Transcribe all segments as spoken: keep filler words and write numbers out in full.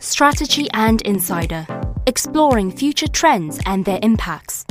Strategy and Insider, exploring future trends and their impacts.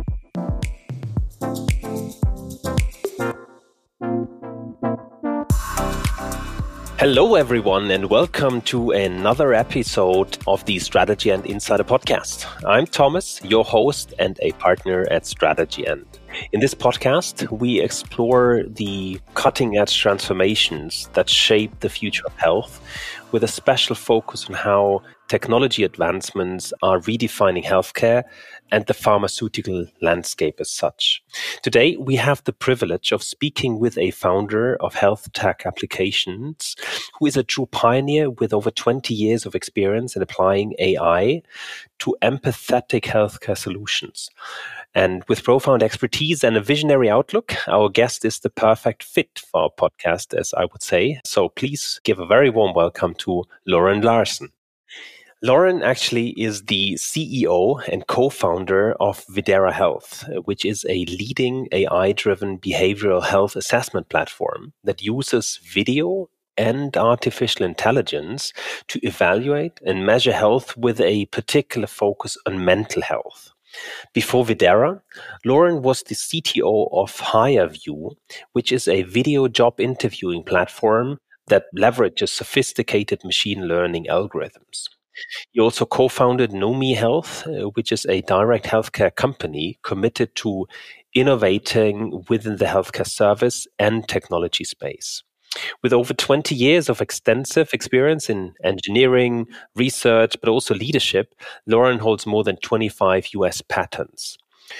Hello everyone and welcome to another episode of the Strategy and Insider podcast. I'm Thomas, your host and a partner at Strategy and. In this podcast, we explore the cutting-edge transformations that shape the future of health, with a special focus on how technology advancements are redefining healthcare and the pharmaceutical landscape as such. Today, we have the privilege of speaking with a founder of health tech applications, who is a true pioneer with over twenty years of experience in applying A I to empathetic healthcare solutions. And with profound expertise and a visionary outlook, our guest is the perfect fit for our podcast, as I would say. So please give a very warm welcome to Lauren Larsen. Lauren actually is the C E O and co-founder of Videra Health, which is a leading A I-driven behavioral health assessment platform that uses video and artificial intelligence to evaluate and measure health with a particular focus on mental health. Before Videra, Lauren was the C T O of HireView, which is a video job interviewing platform that leverages sophisticated machine learning algorithms. He also co-founded Nomi Health, uh, which is a direct healthcare company committed to innovating within the healthcare service and technology space. With over twenty years of extensive experience in engineering, research, but also leadership, Lauren holds more than twenty-five U S patents.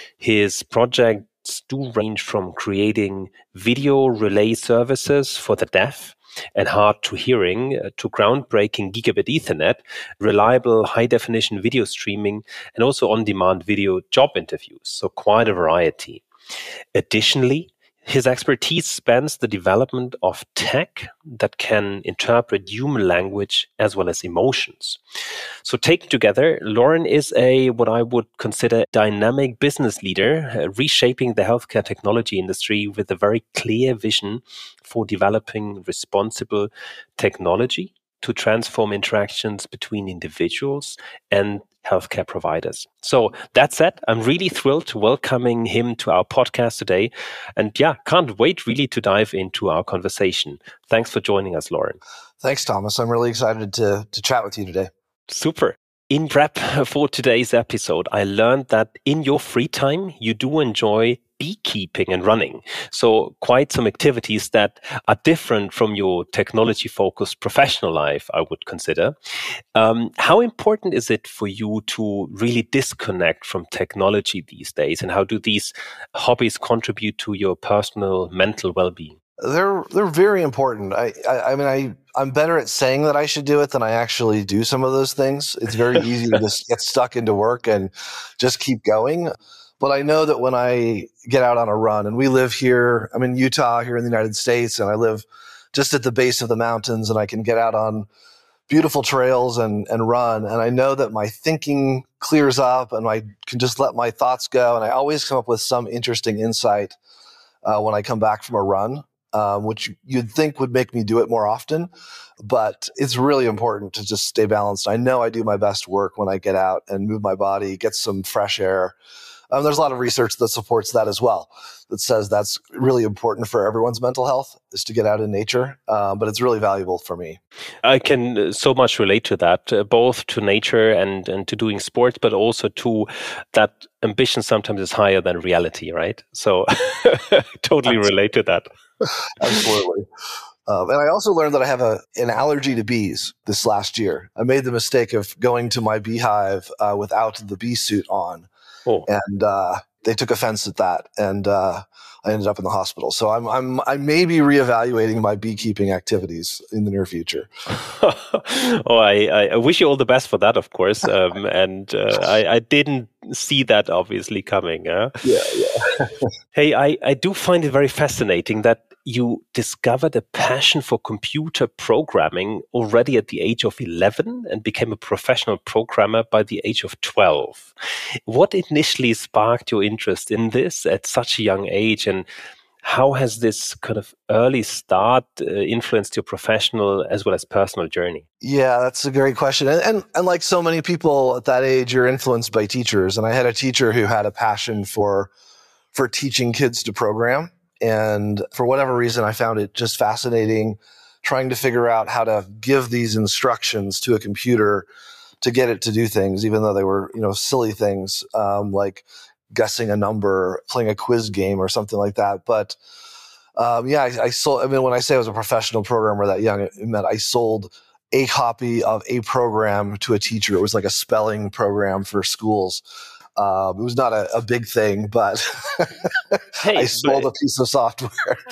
His projects do range from creating video relay services for the deaf and hard to hearing uh, to groundbreaking gigabit Ethernet, reliable high-definition video streaming, and also on-demand video job interviews. So quite a variety. Additionally, his expertise spans the development of tech that can interpret human language as well as emotions. So taken together, Lauren is a what I would consider dynamic business leader, uh, reshaping the healthcare technology industry with a very clear vision for developing responsible technology to transform interactions between individuals and healthcare providers. So that said, I'm really thrilled to welcoming him to our podcast today. And yeah, can't wait really to dive into our conversation. Thanks for joining us, Lauren. Thanks, Thomas. I'm really excited to to chat with you today. Super. In prep for today's episode, I learned that in your free time, you do enjoy beekeeping and running. So quite some activities that are different from your technology-focused professional life, I would consider. Um, how important is it for you to really disconnect from technology these days? And how do these hobbies contribute to your personal mental well-being? They're they're very important. I, I I mean I I'm better at saying that I should do it than I actually do some of those things. It's very easy to just get stuck into work and just keep going. But I know that when I get out on a run, and we live here, I'm in Utah here in the United States, and I live just at the base of the mountains, and I can get out on beautiful trails and and run. And I know that my thinking clears up, and I can just let my thoughts go. And I always come up with some interesting insight uh, when I come back from a run. Um, which you'd think would make me do it more often, but it's really important to just stay balanced. I know I do my best work when I get out and move my body, get some fresh air. Um, there's a lot of research that supports that as well, that says that's really important for everyone's mental health, is to get out in nature, uh, but it's really valuable for me. I can so much relate to that, uh, both to nature and, and to doing sports, but also to that ambition sometimes is higher than reality, right? So totally relate to that. Absolutely. Um, and I also learned that I have a, an allergy to bees this last year. I made the mistake of going to my beehive uh, without the bee suit on. Oh. And uh, they took offense at that, and uh, I ended up in the hospital. So I'm I'm I may be reevaluating my beekeeping activities in the near future. oh, I, I wish you all the best for that, of course. Um, and uh, I, I didn't see that obviously coming. Huh? Yeah, yeah. Hey, I, I do find it very fascinating that you discovered a passion for computer programming already at the age of eleven and became a professional programmer by the age of twelve. What initially sparked your interest in this at such a young age, and How has this kind of early start uh, influenced your professional as well as personal journey? Yeah, that's a great question. And, and and like so many people at that age, you're influenced by teachers. And I had a teacher who had a passion for for teaching kids to program. And for whatever reason, I found it just fascinating trying to figure out how to give these instructions to a computer to get it to do things, even though they were, you know, silly things, um, like guessing a number, playing a quiz game or something like that. But um, yeah, I, I sold, I mean, when I say I was a professional programmer that young, it meant I sold a copy of a program to a teacher. It was like a spelling program for schools. Um, it was not a, a big thing, but hey, I sold but, a piece of software.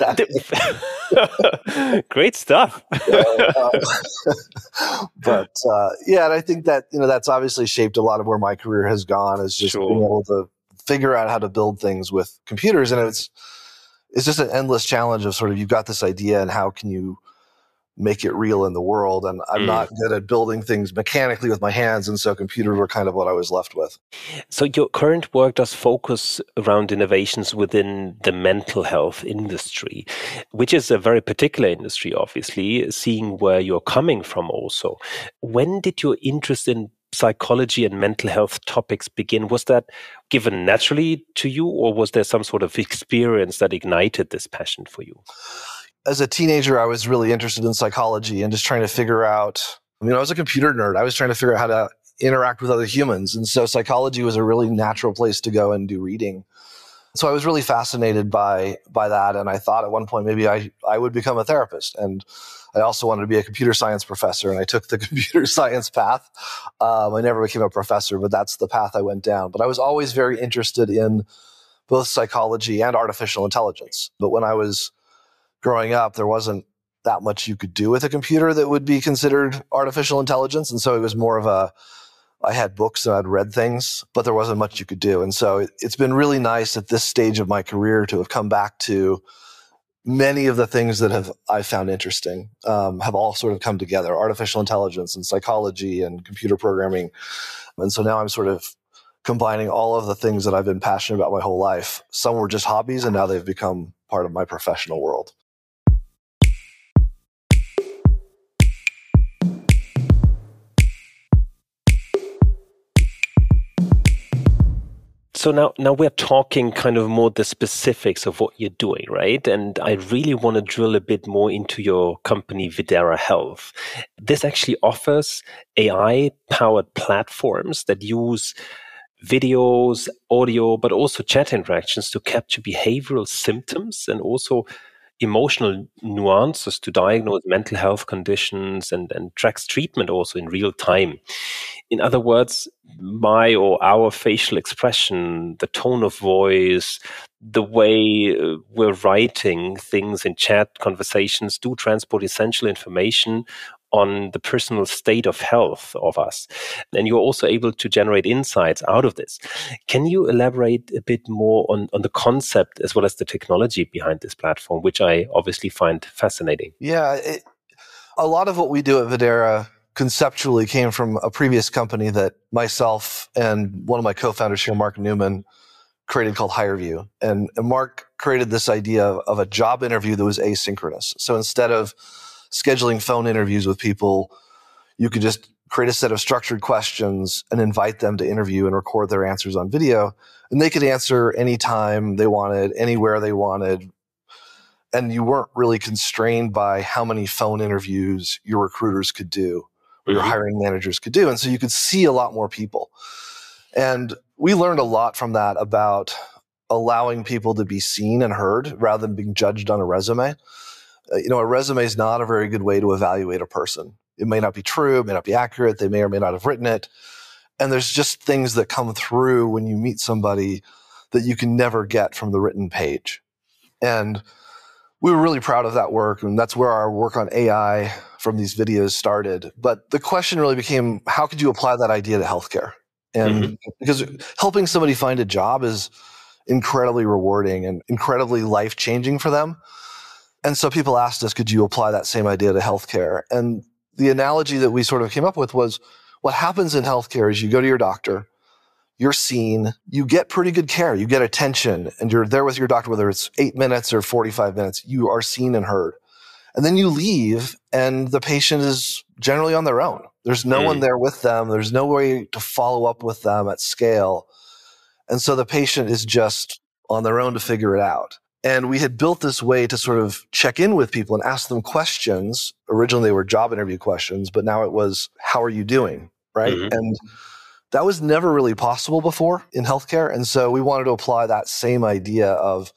Great stuff. uh, but uh, yeah, and I think that, you know, that's obviously shaped a lot of where my career has gone, is just sure. being able to figure out how to build things with computers. And it's it's just an endless challenge of sort of, you've got this idea and how can you make it real in the world. And I'm mm. not good at building things mechanically with my hands. And so computers were kind of what I was left with. So your current work does focus around innovations within the mental health industry, which is a very particular industry, obviously, seeing where you're coming from also. When did your interest in psychology and mental health topics begin? Was that given naturally to you, or was there some sort of experience that ignited this passion for you? As a teenager, I was really interested in psychology and just trying to figure out, I mean, I was a computer nerd. I was trying to figure out how to interact with other humans. And so psychology was a really natural place to go and do reading. So I was really fascinated by by that. And I thought at one point, maybe I, I would become a therapist. And I also wanted to be a computer science professor. And I took the computer science path. Um, I never became a professor, but that's the path I went down. But I was always very interested in both psychology and artificial intelligence. But when I was growing up, there wasn't that much you could do with a computer that would be considered artificial intelligence. And so it was more of a, I had books and I'd read things, but there wasn't much you could do. And so it, it's been really nice at this stage of my career to have come back to many of the things that have I found interesting, um, have all sort of come together: artificial intelligence and psychology and computer programming. And so now I'm sort of combining all of the things that I've been passionate about my whole life. Some were just hobbies, and now they've become part of my professional world. So now, now we're talking kind of more the specifics of what you're doing, right? And I really want to drill a bit more into your company, Videra Health. This actually offers A I-powered platforms that use videos, audio, but also chat interactions to capture behavioral symptoms and also emotional nuances to diagnose mental health conditions and, and tracks treatment also in real time. In other words, my or our facial expression, the tone of voice, the way uh, we're writing things in chat conversations do transport essential information on the personal state of health of us. And you're also able to generate insights out of this. Can you elaborate a bit more on, on the concept as well as the technology behind this platform, which I obviously find fascinating? Yeah, it, a lot of what we do at Videra conceptually came from a previous company that myself and one of my co-founders here, Mark Newman, created called HireVue. And, and Mark created this idea of, of a job interview that was asynchronous. So instead of scheduling phone interviews with people, you could just create a set of structured questions and invite them to interview and record their answers on video. And they could answer anytime they wanted, anywhere they wanted. And you weren't really constrained by how many phone interviews your recruiters could do or your mm-hmm. hiring managers could do. And so you could see a lot more people. And we learned a lot from that about allowing people to be seen and heard rather than being judged on a resume. Uh, you know, a resume is not a very good way to evaluate a person. It may not be true, it may not be accurate, they may or may not have written it. And there's just things that come through when you meet somebody that you can never get from the written page. And we were really proud of that work, and that's where our work on A I from these videos started. But the question really became, how could you apply that idea to healthcare? And mm-hmm. because helping somebody find a job is incredibly rewarding and incredibly life-changing for them. And so people asked us, could you apply that same idea to healthcare? And the analogy that we sort of came up with was, what happens in healthcare is you go to your doctor, you're seen, you get pretty good care, you get attention, and you're there with your doctor, whether it's eight minutes or forty-five minutes, you are seen and heard. And then you leave and the patient is generally on their own. There's no mm. one there with them. There's no way to follow up with them at scale. And so the patient is just on their own to figure it out. And we had built this way to sort of check in with people and ask them questions. Originally, they were job interview questions, but now it was, how are you doing? Right. Mm-hmm. And that was never really possible before in healthcare. And so we wanted to apply that same idea of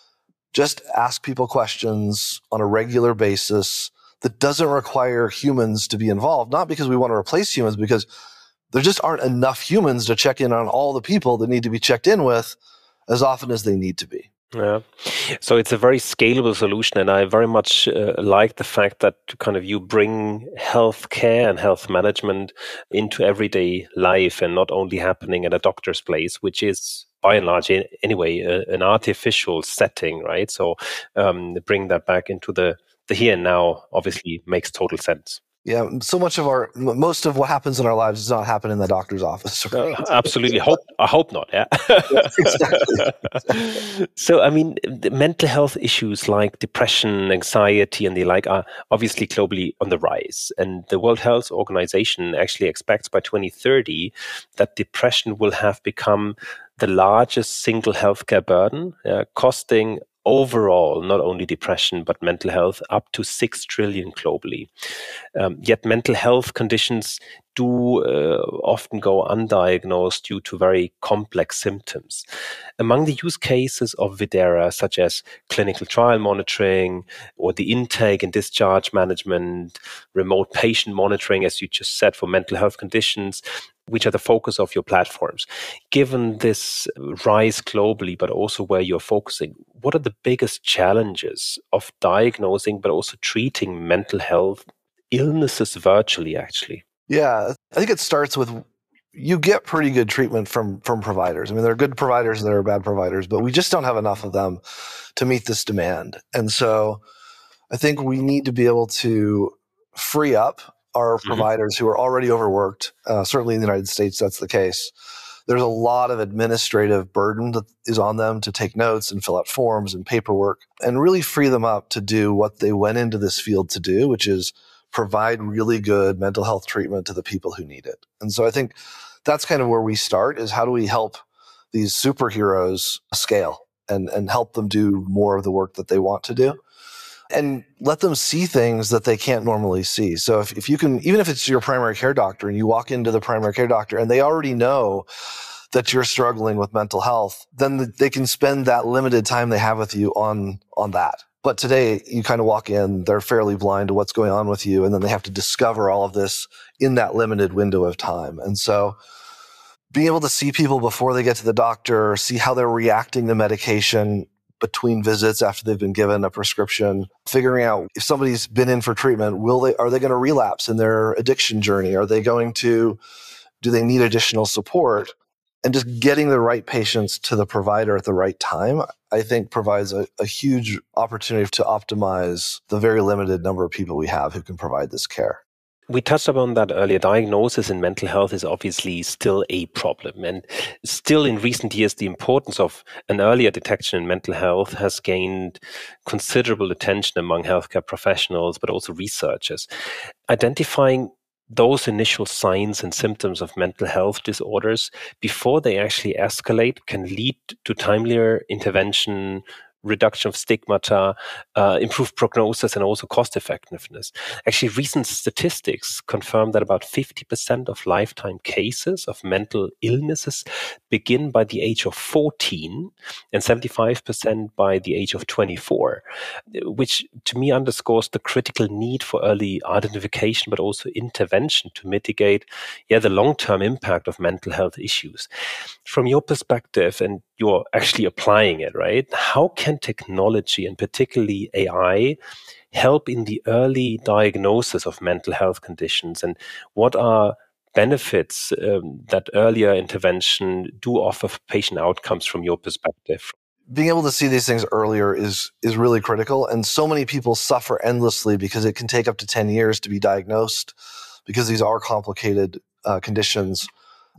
just ask people questions on a regular basis that doesn't require humans to be involved, not because we want to replace humans, because there just aren't enough humans to check in on all the people that need to be checked in with as often as they need to be. Yeah. So it's a very scalable solution. And I very much uh, like the fact that kind of you bring healthcare and health management into everyday life and not only happening at a doctor's place, which is by and large anyway, uh, an artificial setting, right? So um, bring that back into the, the here and now obviously makes total sense. Yeah, so much of our, most of what happens in our lives does not happen in the doctor's office. Right? Uh, absolutely. Hope I hope not. Yeah. Yeah, exactly. exactly. So, I mean, the mental health issues like depression, anxiety, and the like are obviously globally on the rise. And the World Health Organization actually expects by twenty thirty that depression will have become the largest single healthcare burden, uh, costing overall, not only depression, but mental health, up to six trillion globally. Um, yet mental health conditions do uh, often go undiagnosed due to very complex symptoms. Among the use cases of Videra, such as clinical trial monitoring or the intake and discharge management, remote patient monitoring, as you just said, for mental health conditions, which are the focus of your platforms. Given this rise globally, but also where you're focusing, what are the biggest challenges of diagnosing, but also treating mental health illnesses virtually, actually? Yeah, I think it starts with, you get pretty good treatment from from providers. I mean, there are good providers and there are bad providers, but we just don't have enough of them to meet this demand. And so I think we need to be able to free up our mm-hmm. providers who are already overworked. Uh, certainly in the United States, that's the case. There's a lot of administrative burden that is on them to take notes and fill out forms and paperwork, and really free them up to do what they went into this field to do, which is provide really good mental health treatment to the people who need it. And so I think that's kind of where we start, is how do we help these superheroes scale and, and help them do more of the work that they want to do, and let them see things that they can't normally see. So if, if you can, even if it's your primary care doctor and you walk into the primary care doctor and they already know that you're struggling with mental health, then they can spend that limited time they have with you on, on that. But today, you kind of walk in, they're fairly blind to what's going on with you, and then they have to discover all of this in that limited window of time. And so being able to see people before they get to the doctor, see how they're reacting to medication between visits after they've been given a prescription, figuring out if somebody's been in for treatment, will they, are they going to relapse in their addiction journey? Are they going to, do they need additional support? And just getting the right patients to the provider at the right time, I think provides a, a huge opportunity to optimize the very limited number of people we have who can provide this care. We touched upon that earlier. Diagnosis in mental health is obviously still a problem. And still in recent years, the importance of an earlier detection in mental health has gained considerable attention among healthcare professionals, but also researchers. Identifying those initial signs and symptoms of mental health disorders before they actually escalate can lead to timelier intervention, reduction of stigmata, uh, improved prognosis, and also cost effectiveness. Actually, recent statistics confirm that about fifty percent of lifetime cases of mental illnesses begin by the age of fourteen and seventy-five percent by the age of twenty-four, which to me underscores the critical need for early identification, but also intervention to mitigate yeah, the long-term impact of mental health issues. From your perspective, and you're actually applying it, right? How can technology, and particularly A I, help in the early diagnosis of mental health conditions? And what are benefits um, that earlier intervention do offer for patient outcomes from your perspective? Being able to see these things earlier is is really critical. And so many people suffer endlessly because it can take up to ten years to be diagnosed, because these are complicated uh, conditions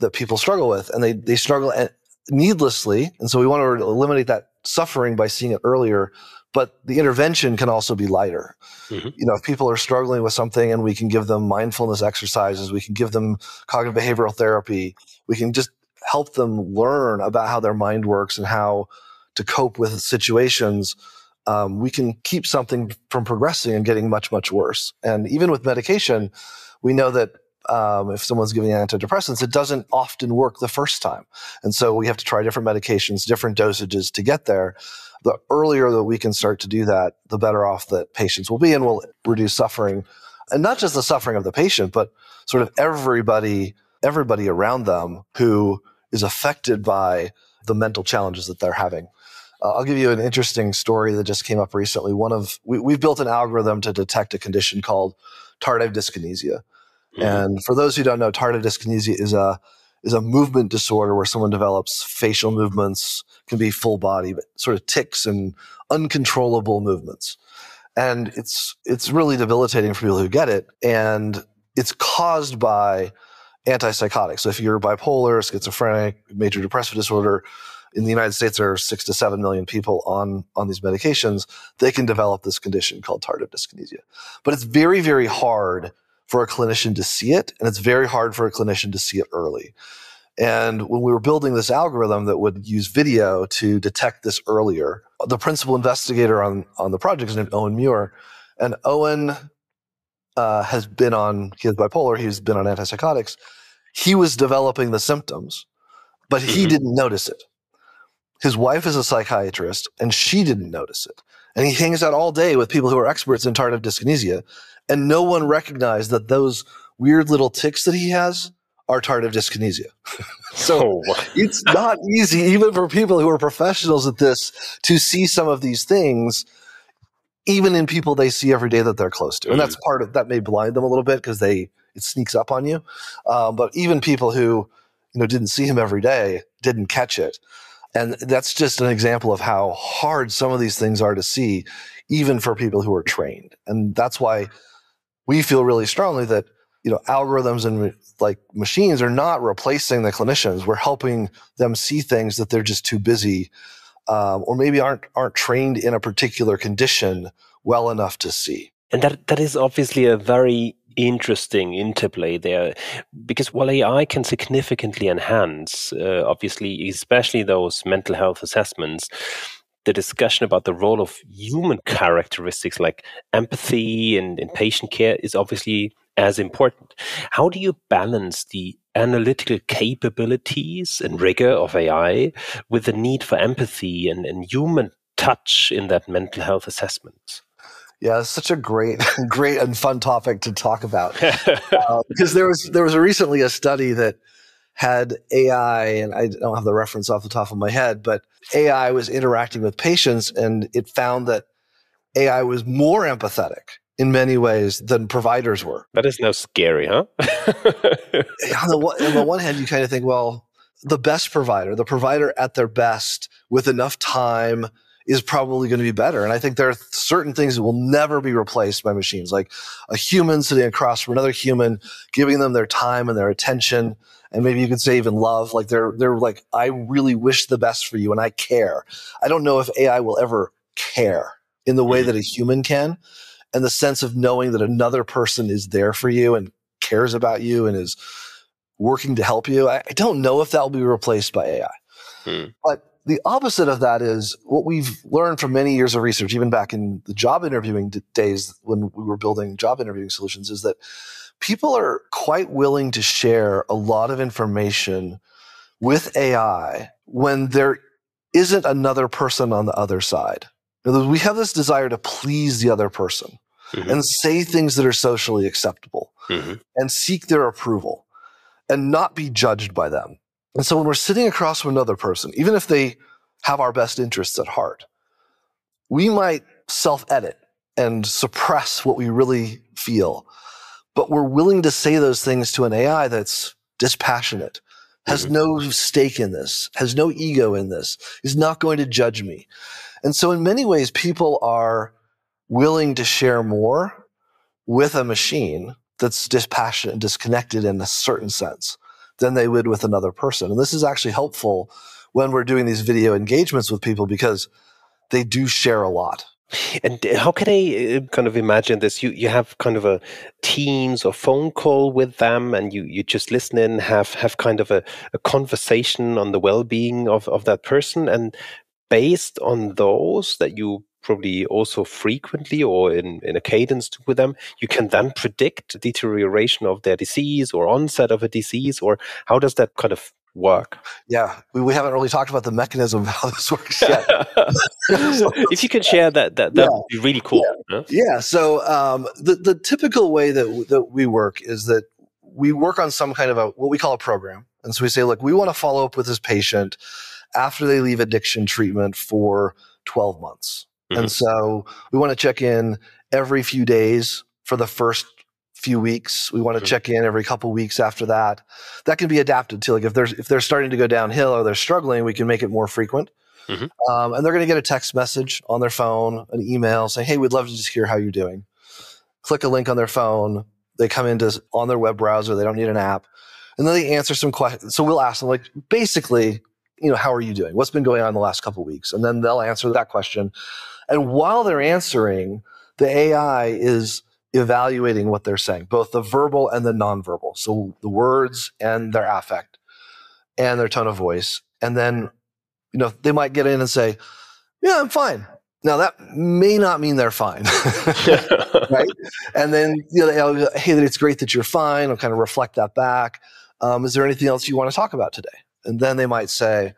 that people struggle with, and they they struggle needlessly. And so we want to eliminate that suffering by seeing it earlier. But the intervention can also be lighter. Mm-hmm. You know, if people are struggling with something and we can give them mindfulness exercises, we can give them cognitive behavioral therapy, we can just help them learn about how their mind works and how to cope with situations, um, we can keep something from progressing and getting much, much worse. And even with medication, we know that um, if someone's giving antidepressants, it doesn't often work the first time. And so we have to try different medications, different dosages to get there. The earlier that we can start to do that, the better off that patients will be, and will reduce suffering. And not just the suffering of the patient, but sort of everybody, everybody around them who is affected by the mental challenges that they're having. Uh, I'll give you an interesting story that just came up recently. One of we, we've built an algorithm to detect a condition called tardive dyskinesia. Mm-hmm. And for those who don't know, tardive dyskinesia is a is a movement disorder where someone develops facial movements, can be full body, but sort of tics and uncontrollable movements. And it's it's really debilitating for people who get it. And it's caused by antipsychotics. So if you're bipolar, schizophrenic, major depressive disorder, in the United States, there are six to seven million people on, on these medications. They can develop this condition called tardive dyskinesia. But it's very, very hard for a clinician to see it, and it's very hard for a clinician to see it early. And when we were building this algorithm that would use video to detect this earlier, the principal investigator on, on the project is named Owen Muir. And Owen uh, has been on, he has bipolar, he's been on antipsychotics. He was developing the symptoms, but he mm-hmm. didn't notice it. His wife is a psychiatrist, and she didn't notice it. And he hangs out all day with people who are experts in tardive dyskinesia, and no one recognized that those weird little tics that he has are tardive dyskinesia. So oh. It's not easy, even for people who are professionals at this, to see some of these things, even in people they see every day that they're close to. And that's part of that may blind them a little bit because they it sneaks up on you. Um, but even people who you know didn't see him every day didn't catch it. And that's just an example of how hard some of these things are to see, even for people who are trained. And that's why we feel really strongly that, you know, algorithms and like machines are not replacing the clinicians. We're helping them see things that they're just too busy, um, or maybe aren't aren't trained in a particular condition well enough to see. And that that is obviously a very interesting interplay there, because while A I can significantly enhance, uh, obviously, especially those mental health assessments, the discussion about the role of human characteristics like empathy and, and patient care is obviously as important. How do you balance the analytical capabilities and rigor of A I with the need for empathy and, and human touch in that mental health assessment? Yeah, it's such a great, great and fun topic to talk about uh, because there was there was a recently a study that had A I, and I don't have the reference off the top of my head, but A I was interacting with patients, and it found that A I was more empathetic in many ways than providers were. That is now scary, huh? on, the, on the one hand, you kind of think, well, the best provider, the provider at their best with enough time is probably going to be better. And I think there are certain things that will never be replaced by machines, like a human sitting across from another human, giving them their time and their attention. And maybe you could say even love, like they're, they're like, I really wish the best for you and I care. I don't know if A I will ever care in the way that a human can. And the sense of knowing that another person is there for you and cares about you and is working to help you. I, I don't know if that will be replaced by A I. Hmm. But the opposite of that is what we've learned from many years of research, even back in the job interviewing d- days when we were building job interviewing solutions, is that people are quite willing to share a lot of information with A I when there isn't another person on the other side. In other words, we have this desire to please the other person mm-hmm. and say things that are socially acceptable mm-hmm. and seek their approval and not be judged by them. And so when we're sitting across from another person, even if they have our best interests at heart, we might self-edit and suppress what we really feel. But we're willing to say those things to an A I that's dispassionate, has mm-hmm. no stake in this, has no ego in this, is not going to judge me. And so in many ways, people are willing to share more with a machine that's dispassionate, disconnected in a certain sense, than they would with another person. And this is actually helpful when we're doing these video engagements with people because they do share a lot. And how can I kind of imagine this? You you have kind of a Teams or phone call with them, and you, you just listen in, have have kind of a, a conversation on the well-being of, of that person, and based on those that you probably also frequently or in, in a cadence with them, you can then predict deterioration of their disease or onset of a disease, or how does that kind of work? Yeah, we, we haven't really talked about the mechanism of how this works yet. If you could share that, that, that yeah. would be really cool. Yeah, huh? yeah. So um, the, the typical way that, that we work is that we work on some kind of a, what we call a program. And so we say, look, we want to follow up with this patient after they leave addiction treatment for twelve months. Mm-hmm. And so we want to check in every few days for the first few weeks. We want to mm-hmm. check in every couple of weeks after that. That can be adapted to, like, if there's if they're starting to go downhill or they're struggling, we can make it more frequent. Mm-hmm. Um, and they're going to get a text message on their phone, an email saying, hey, we'd love to just hear how you're doing. Click a link on their phone. They come into on their web browser. They don't need an app. And then they answer some questions. So we'll ask them, like, basically, you know, how are you doing? What's been going on the last couple of weeks? And then they'll answer that question. And while they're answering, the A I is evaluating what they're saying, both the verbal and the nonverbal. So the words and their affect and their tone of voice. And then, you know, they might get in and say, yeah, I'm fine. Now that may not mean they're fine, right? And then, you know, hey, it's great that you're fine. I'll kind of reflect that back. Um, is there anything else you want to talk about today? And then they might say,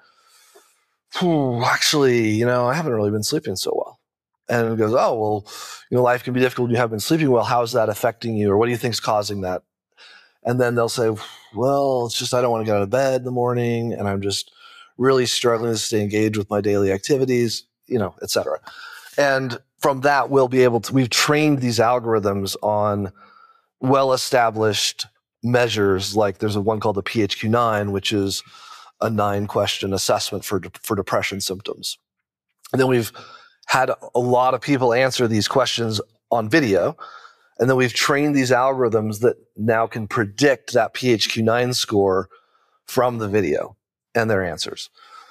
actually, you know, I haven't really been sleeping so well. And it goes, oh, well, you know, life can be difficult when you haven't been sleeping well. How's that affecting you? Or what do you think is causing that? And then they'll say, well, it's just I don't want to get out of bed in the morning, and I'm just really struggling to stay engaged with my daily activities, you know, et cetera. And from that, we'll be able to, we've trained these algorithms on well-established measures. Like there's a one called the P H Q nine, which is a nine-question assessment for, for depression symptoms. And then we've had a lot of people answer these questions on video. And then we've trained these algorithms that now can predict that P H Q nine score from the video and their answers.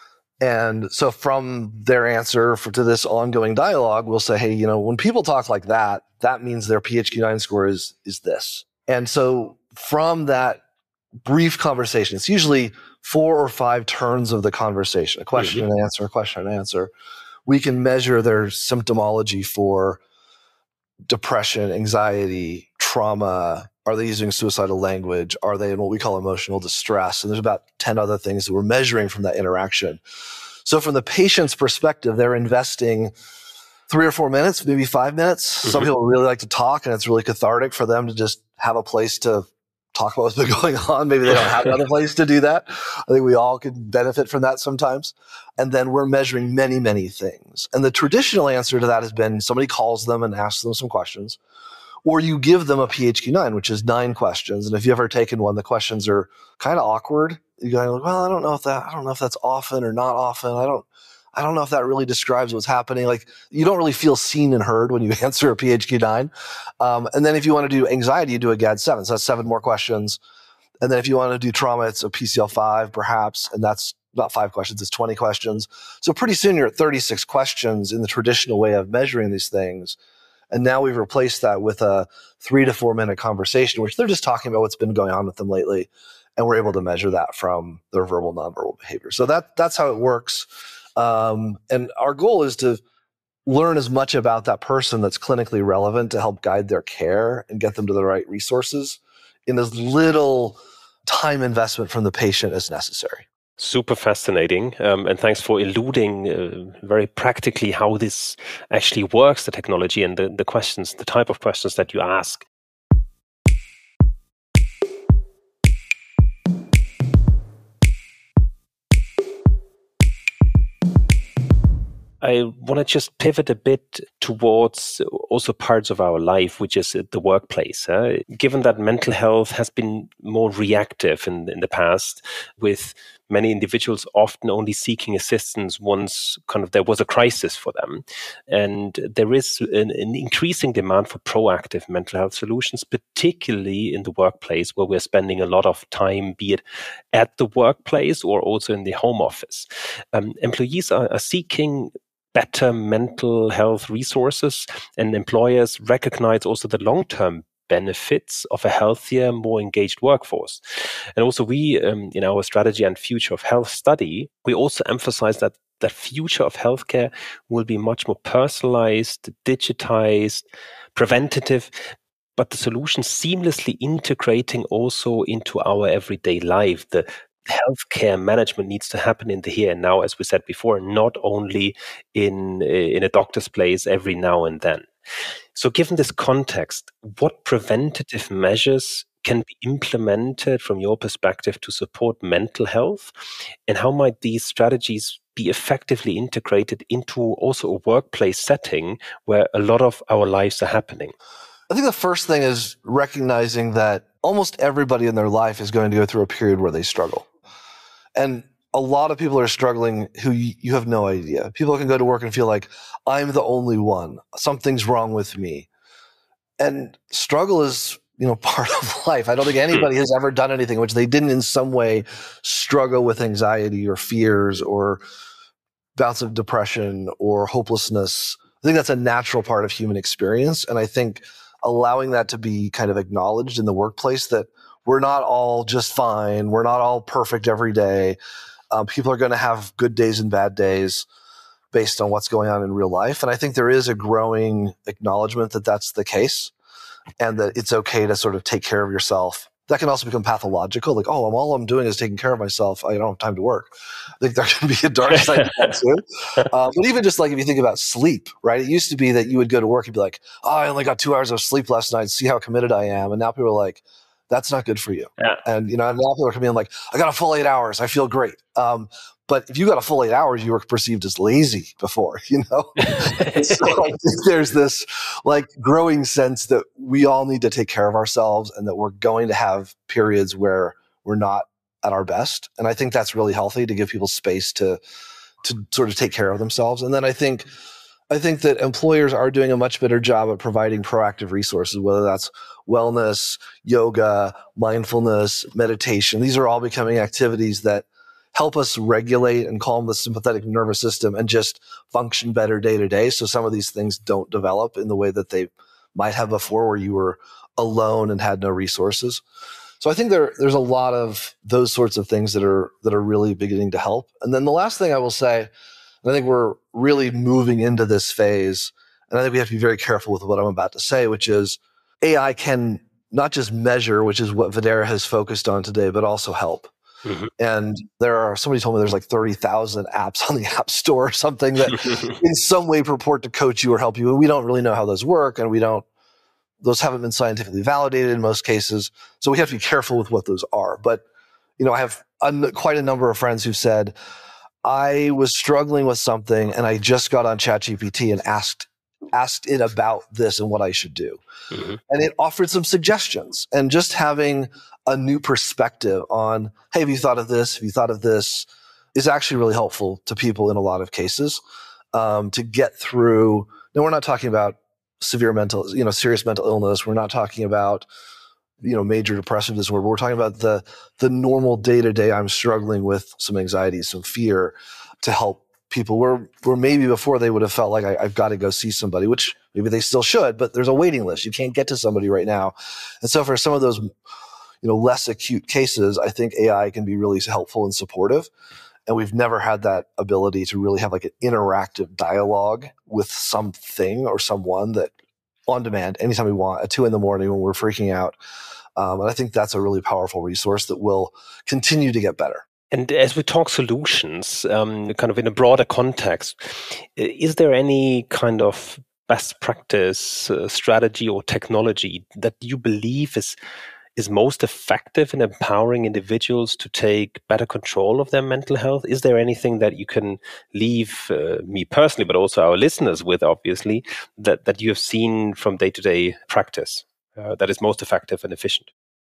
And so from their answer for, to this ongoing dialogue, we'll say, hey, you know, when people talk like that, that means their P H Q nine score is, is this. And so from that brief conversation, it's usually four or five turns of the conversation, a question mm-hmm. and answer, a question and answer. We can measure their symptomology for depression, anxiety, trauma. Are they using suicidal language? Are they in what we call emotional distress? And there's about ten other things that we're measuring from that interaction. So from the patient's perspective, they're investing three or four minutes, maybe five minutes. Mm-hmm. Some people really like to talk, and it's really cathartic for them to just have a place to talk about what's been going on. Maybe they don't have another place to do that. I think we all could benefit from that sometimes. And then we're measuring many, many things. And the traditional answer to that has been somebody calls them and asks them some questions, or you give them a P H Q nine, which is nine questions. And if you've ever taken one, the questions are kind of awkward. You go, well, I don't know if that, I don't know if that's often or not often. I don't, I don't know if that really describes what's happening. Like, you don't really feel seen and heard when you answer a P H Q nine. Um, and then if you want to do anxiety, you do a G A D seven. So that's seven more questions. And then if you want to do trauma, it's a P C L five perhaps. And that's not five questions, it's twenty questions. So pretty soon you're at thirty-six questions in the traditional way of measuring these things. And now we've replaced that with a three to four minute conversation, which they're just talking about what's been going on with them lately. And we're able to measure that from their verbal, nonverbal behavior. So that that's how it works. Um, and our goal is to learn as much about that person that's clinically relevant to help guide their care and get them to the right resources in as little time investment from the patient as necessary. Super fascinating. Um, and thanks for alluding uh, very practically how this actually works, the technology and the, the questions, the type of questions that you ask. I want to just pivot a bit towards also parts of our life, which is the workplace. Uh, given that mental health has been more reactive in, in the past, with many individuals often only seeking assistance once kind of there was a crisis for them. And there is an, an increasing demand for proactive mental health solutions, particularly in the workplace where we're spending a lot of time, be it at the workplace or also in the home office. Um, employees are, are seeking better mental health resources, and employers recognize also the long-term benefits of a healthier, more engaged workforce. And also we, um, in our strategy and future of health study, we also emphasize that the future of healthcare will be much more personalized, digitized, preventative, but the solution seamlessly integrating also into our everyday life. The healthcare management needs to happen in the here and now, as we said before, not only in in a doctor's place every now and then. So given this context, what preventative measures can be implemented from your perspective to support mental health? And how might these strategies be effectively integrated into also a workplace setting where a lot of our lives are happening? I think the first thing is recognizing that almost everybody in their life is going to go through a period where they struggle. And a lot of people are struggling who you, you have no idea. People can go to work and feel like, I'm the only one. Something's wrong with me. And struggle is, you know, part of life. I don't think anybody has ever done anything which they didn't in some way struggle with anxiety or fears or bouts of depression or hopelessness. I think that's a natural part of human experience. And I think allowing that to be kind of acknowledged in the workplace, that we're not all just fine. We're not all perfect every day. Um, people are going to have good days and bad days based on what's going on in real life. And I think there is a growing acknowledgement that that's the case and that it's okay to sort of take care of yourself. That can also become pathological. Like, oh, I'm, all I'm doing is taking care of myself. I don't have time to work. I think there can be a dark side to that too. Uh, but even just like if you think about sleep, right? It used to be that you would go to work and be like, oh, I only got two hours of sleep last night. See how committed I am. And now people are like, that's not good for you. Yeah. And, you know, now people are coming in like, I got a full eight hours. I feel great. Um, but if you got a full eight hours, you were perceived as lazy before, you know? So I think there's this like growing sense that we all need to take care of ourselves and that we're going to have periods where we're not at our best. And I think that's really healthy to give people space to, to sort of take care of themselves. And then I think, I think that employers are doing a much better job at providing proactive resources, whether that's wellness, yoga, mindfulness, meditation. These are all becoming activities that help us regulate and calm the sympathetic nervous system and just function better day to day. So some of these things don't develop in the way that they might have before, where you were alone and had no resources. So I think there, there's a lot of those sorts of things that are that are really beginning to help. And then the last thing I will say, and I think we're really moving into this phase, and I think we have to be very careful with what I'm about to say, which is A I can not just measure, which is what Videra has focused on today, but also help. Mm-hmm. And there are, somebody told me there's like thirty thousand apps on the App Store or something that in some way purport to coach you or help you. And we don't really know how those work. And we don't, those haven't been scientifically validated in most cases. So we have to be careful with what those are. But, you know, I have a, quite a number of friends who've said, I was struggling with something and I just got on ChatGPT and asked asked it about this and what I should do. Mm-hmm. And it offered some suggestions. And just having a new perspective on, hey, have you thought of this? Have you thought of this? Is actually really helpful to people in a lot of cases um, to get through. Now, we're not talking about severe mental, you know, serious mental illness. We're not talking about, you know, major depressive disorder. We're talking about the the normal day-to-day, I'm struggling with some anxiety, some fear, to help people where, where maybe before they would have felt like I, I've got to go see somebody, which maybe they still should, but there's a waiting list. You can't get to somebody right now. And so for some of those, you know, less acute cases, I think A I can be really helpful and supportive. And we've never had that ability to really have like an interactive dialogue with something or someone that on demand, anytime we want, at two in the morning when we're freaking out. Um, and I think that's a really powerful resource that will continue to get better. And as we talk solutions, um, kind of in a broader context, is there any kind of best practice uh, strategy or technology that you believe is is most effective in empowering individuals to take better control of their mental health? Is there anything that you can leave uh, me personally, but also our listeners with, obviously, that, that you have seen from day-to-day practice uh, that is most effective and efficient?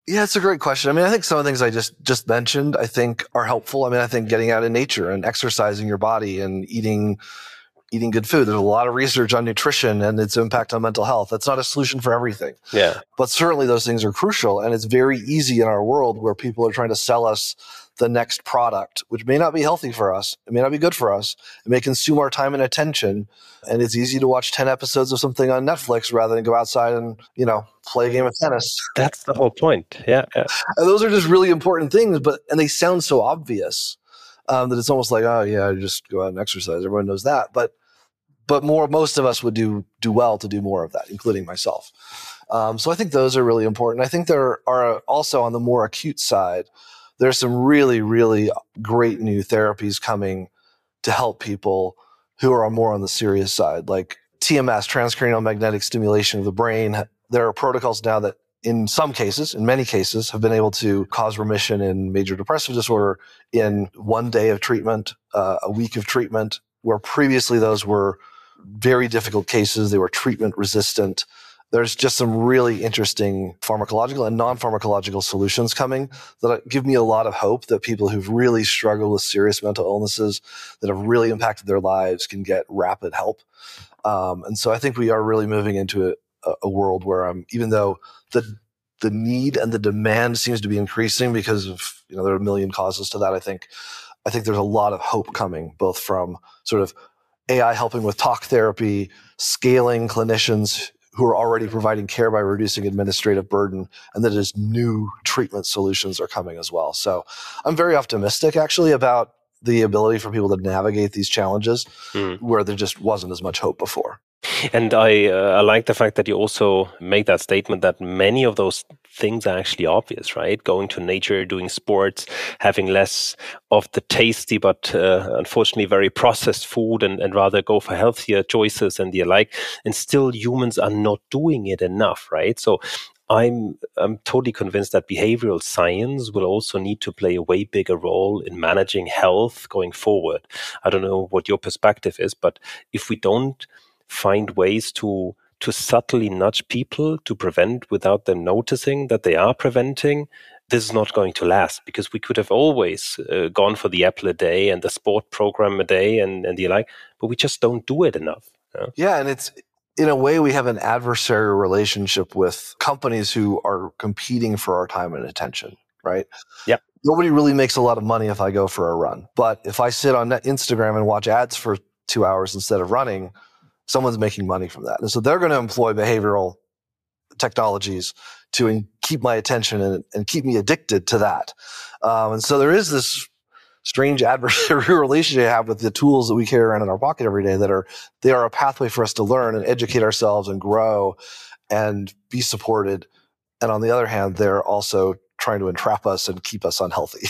Yeah, it's a great question. I mean, I think some of the things I just just mentioned, I think are helpful. I mean, I think getting out in nature and exercising your body and eating eating good food. There's a lot of research on nutrition and its impact on mental health. That's not a solution for everything. Yeah. But certainly those things are crucial. And it's very easy in our world where people are trying to sell us the next product, which may not be healthy for us. It may not be good for us. It may consume our time and attention. And it's easy to watch ten episodes of something on Netflix rather than go outside and, you know, play a game of tennis. That's the whole point. Yeah. yeah. And those are just really important things, but and they sound so obvious um, that it's almost like, oh yeah, just go out and exercise. Everyone knows that. But but more most of us would do do well to do more of that, including myself. Um, so I think those are really important. I think there are also on the more acute side, there's some really, really great new therapies coming to help people who are more on the serious side, like T M S, transcranial magnetic stimulation of the brain. There are protocols now that in some cases, in many cases, have been able to cause remission in major depressive disorder in one day of treatment, uh, a week of treatment, where previously those were very difficult cases. They were treatment resistant. There's just some really interesting pharmacological and non-pharmacological solutions coming that give me a lot of hope that people who've really struggled with serious mental illnesses that have really impacted their lives can get rapid help. Um, and so I think we are really moving into a, a world where um, even though the the need and the demand seems to be increasing because of, you know, there are a million causes to that, I think, I think there's a lot of hope coming, both from sort of A I helping with talk therapy, scaling clinicians who are already providing care by reducing administrative burden, and that is new treatment solutions are coming as well. So I'm very optimistic actually about the ability for people to navigate these challenges mm. where there just wasn't as much hope before. And I, uh, I like the fact that you also make that statement that many of those things are actually obvious, right? Going to nature, doing sports, having less of the tasty but uh, unfortunately very processed food, and, and rather go for healthier choices and the like. And still humans are not doing it enough, right? So I'm I'm totally convinced that behavioral science will also need to play a way bigger role in managing health going forward. I don't know what your perspective is, but if we don't find ways to to subtly nudge people to prevent without them noticing that they are preventing, this is not going to last, because we could have always uh, gone for the apple a day and the sport program a day and, and the like, but we just don't do it enough. You know? Yeah, and it's in a way we have an adversarial relationship with companies who are competing for our time and attention, right? Yeah. Nobody really makes a lot of money if I go for a run, but if I sit on Instagram and watch ads for two hours instead of running, someone's making money from that. And so they're going to employ behavioral technologies to in, keep my attention and, and keep me addicted to that. Um, and so there is this strange adversarial relationship I have with the tools that we carry around in our pocket every day that are, they are a pathway for us to learn and educate ourselves and grow and be supported. And on the other hand, they're also trying to entrap us and keep us unhealthy.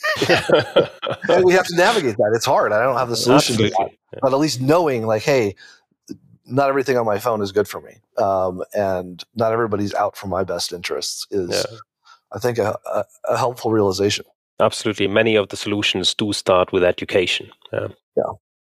And we have to navigate that. It's hard. I don't have the solution Absolutely. to that. But at least knowing like, hey, not everything on my phone is good for me. Um, and not everybody's out for my best interests is, yeah. I think, a, a, a helpful realization. Absolutely. Many of the solutions do start with education. Yeah. Yeah.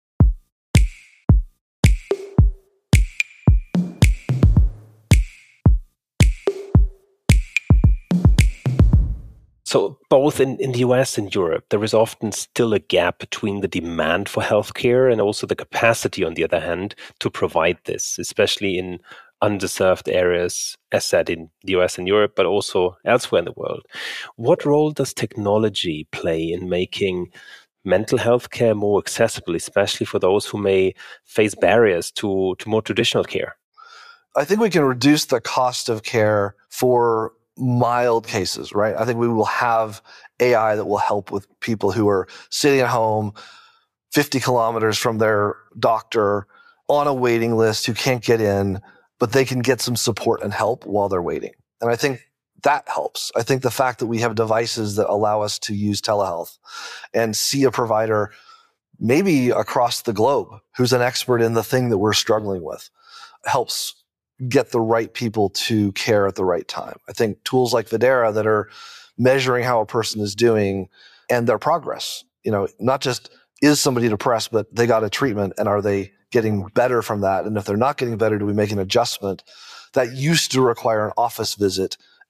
So both in, in the U S and Europe, there is often still a gap between the demand for healthcare and also the capacity, on the other hand, to provide this, especially in underserved areas, as said in the U S and Europe, but also elsewhere in the world. What role does technology play in making mental health care more accessible, especially for those who may face barriers to, to more traditional care? I think we can reduce the cost of care for mild cases, right? I think we will have A I that will help with people who are sitting at home fifty kilometers from their doctor on a waiting list who can't get in, but they can get some support and help while they're waiting. And I think that helps. I think the fact that we have devices that allow us to use telehealth and see a provider maybe across the globe who's an expert in the thing that we're struggling with helps get the right people to care at the right time. I think tools like Videra that are measuring how a person is doing and their progress, you know, not just is somebody depressed, but they got a treatment and are they getting better from that? And if they're not getting better, do we make an adjustment? That used to require an office visit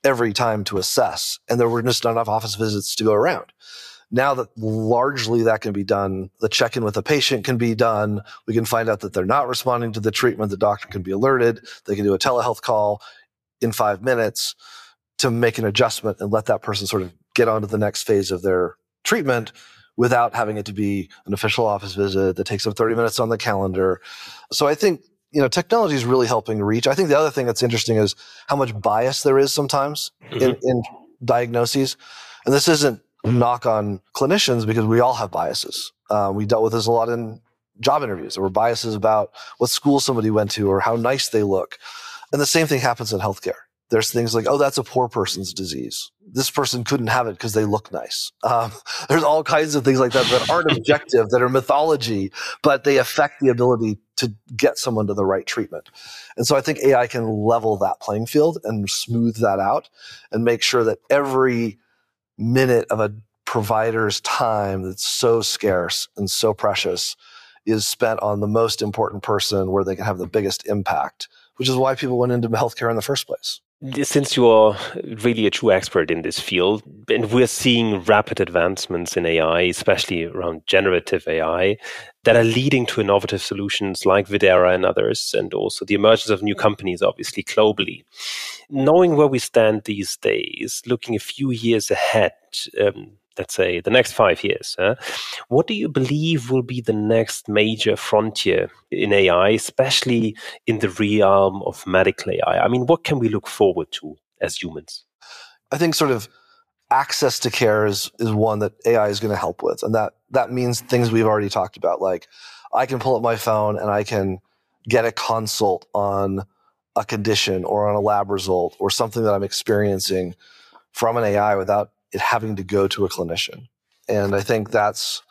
every time to assess, and there were just not enough office visits to go around. Now that largely that can be done, the check-in with the patient can be done. We can find out that they're not responding to the treatment. The doctor can be alerted. They can do a telehealth call in five minutes to make an adjustment and let that person sort of get on to the next phase of their treatment without having it to be an official office visit that takes up thirty minutes on the calendar. So I think, you know, technology is really helping reach. I think the other thing that's interesting is how much bias there is sometimes mm-hmm. in, in diagnoses. And this isn't knock on clinicians because we all have biases. Uh, we dealt with this a lot in job interviews. There were biases about what school somebody went to or how nice they look. And the same thing happens in healthcare. There's things like, oh, that's a poor person's disease. This person couldn't have it because they look nice. Um, there's all kinds of things like that that aren't objective, that are mythology, but they affect the ability to get someone to the right treatment. And so I think A I can level that playing field and smooth that out and make sure that every minute of a provider's time that's so scarce and so precious is spent on the most important person where they can have the biggest impact, which is why people went into healthcare in the first place. Since you are really a true expert in this field, and we're seeing rapid advancements in A I, especially around generative A I, that are leading to innovative solutions like Videra and others, and also the emergence of new companies, obviously, globally. Knowing where we stand these days, looking a few years ahead, um, let's say the next five years, huh? What do you believe will be the next major frontier in A I, especially in the realm of medical A I? I mean, what can we look forward to as humans? I think sort of access to care is, is one that A I is going to help with. And that, that means things we've already talked about, like I can pull up my phone and I can get a consult on a condition or on a lab result or something that I'm experiencing from an A I without it having to go to a clinician. And I think that's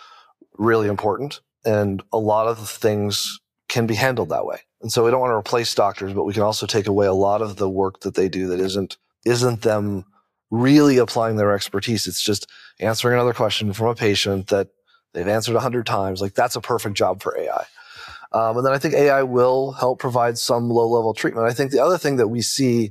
really important. And a lot of things can be handled that way. And so we don't want to replace doctors, but we can also take away a lot of the work that they do that isn't isn't them really applying their expertise. It's just answering another question from a patient that they've answered a hundred times. Like that's a perfect job for A I. Um, and then I think A I will help provide some low-level treatment. I think the other thing that we see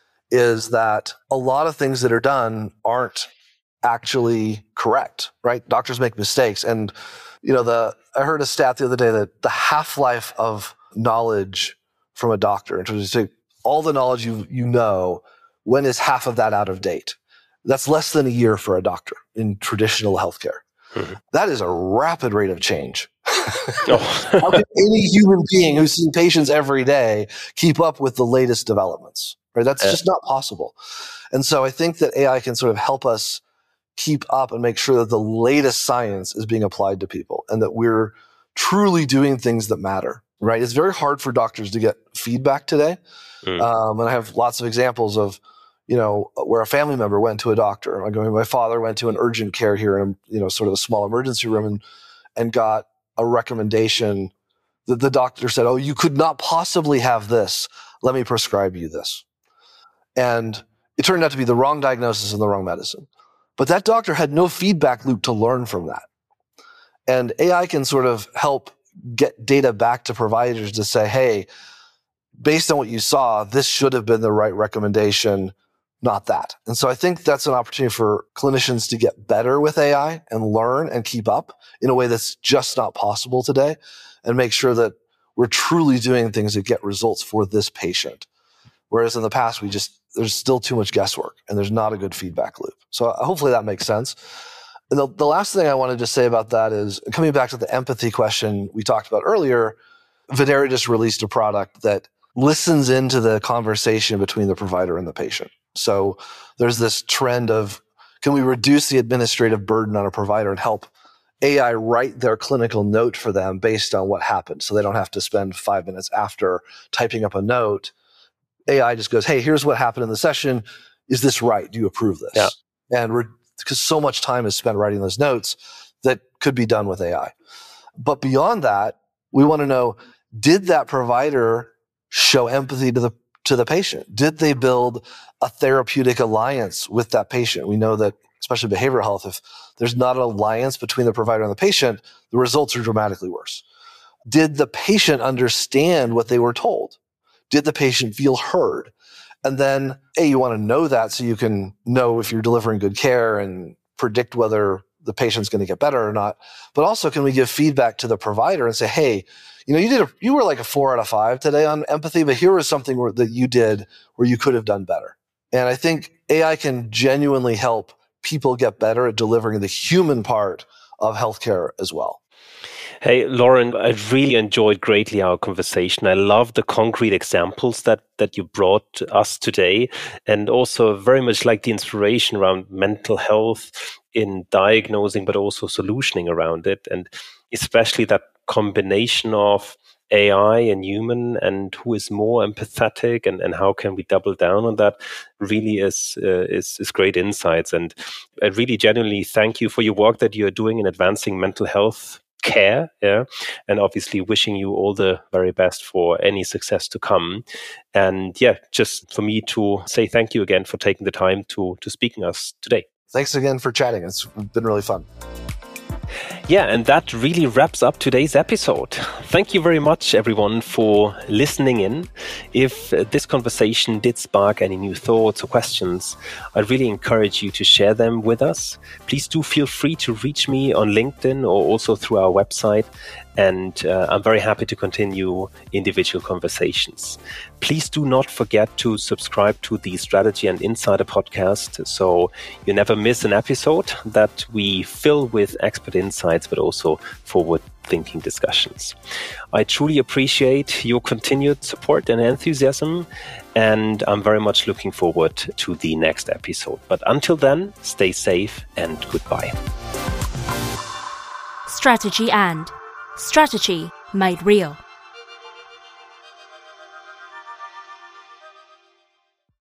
is that a lot of things that are done aren't actually correct, right? Doctors make mistakes. And, you know, the I heard a stat the other day that the half-life of knowledge from a doctor, in terms of all the knowledge you you know, when is half of that out of date? That's less than a year for a doctor in traditional healthcare. Mm-hmm. That is a rapid rate of change. Oh. How can any human being who's seeing patients every day keep up with the latest developments? Right? That's yeah. just not possible. And so I think that A I can sort of help us keep up and make sure that the latest science is being applied to people and that we're truly doing things that matter, right? It's very hard for doctors to get feedback today. Mm. Um, and I have lots of examples of, you know, where a family member went to a doctor. Like my father went to an urgent care here in, you know, sort of a small emergency room and, and got a recommendation that the doctor said, oh, you could not possibly have this. Let me prescribe you this. And it turned out to be the wrong diagnosis and the wrong medicine. But that doctor had no feedback loop to learn from that. And A I can sort of help get data back to providers to say, hey, based on what you saw, this should have been the right recommendation, not that. And so I think that's an opportunity for clinicians to get better with A I and learn and keep up in a way that's just not possible today and make sure that we're truly doing things that get results for this patient. Whereas in the past, we just, there's still too much guesswork and there's not a good feedback loop. So hopefully that makes sense. And the, the last thing I wanted to say about that is, coming back to the empathy question we talked about earlier, Videra just released a product that listens into the conversation between the provider and the patient. So there's this trend of, can we reduce the administrative burden on a provider and help A I write their clinical note for them based on what happened, so they don't have to spend five minutes after typing up a note. A I just goes, hey, here's what happened in the session. Is this right? Do you approve this? Yeah. And we're, because so much time is spent writing those notes that could be done with A I. But beyond that, we want to know, did that provider show empathy to the to the patient? Did they build a therapeutic alliance with that patient? We know that, especially behavioral health, if there's not an alliance between the provider and the patient, the results are dramatically worse. Did the patient understand what they were told? Did the patient feel heard? And then, A, you want to know that so you can know if you're delivering good care and predict whether the patient's going to get better or not. But also, can we give feedback to the provider and say, hey, you know, you did a, you were like a four out of five today on empathy, but here was something where, that you did where you could have done better. And I think A I can genuinely help people get better at delivering the human part of healthcare as well. Hey, Lauren, I really enjoyed greatly our conversation. I love the concrete examples that, that you brought us today, and also very much like the inspiration around mental health in diagnosing, but also solutioning around it. And especially that combination of A I and human, and who is more empathetic, and, and how can we double down on that, really is, uh, is is great insights. And I really genuinely thank you for your work that you're doing in advancing mental health care, yeah, and obviously wishing you all the very best for any success to come. And yeah, just for me to say thank you again for taking the time to to speaking us today. Thanks again for chatting. It's been really fun. Yeah, and that really wraps up today's episode. Thank you very much, everyone, for listening in. If uh, this conversation did spark any new thoughts or questions, I'd really encourage you to share them with us. Please do feel free to reach me on LinkedIn or also through our website. And uh, I'm very happy to continue individual conversations. Please do not forget to subscribe to the Strategy and Insider podcast so you never miss an episode that we fill with expert insights, but also forward-thinking discussions. I truly appreciate your continued support and enthusiasm, and I'm very much looking forward to the next episode. But until then, stay safe and goodbye. Strategy and Strategy made real.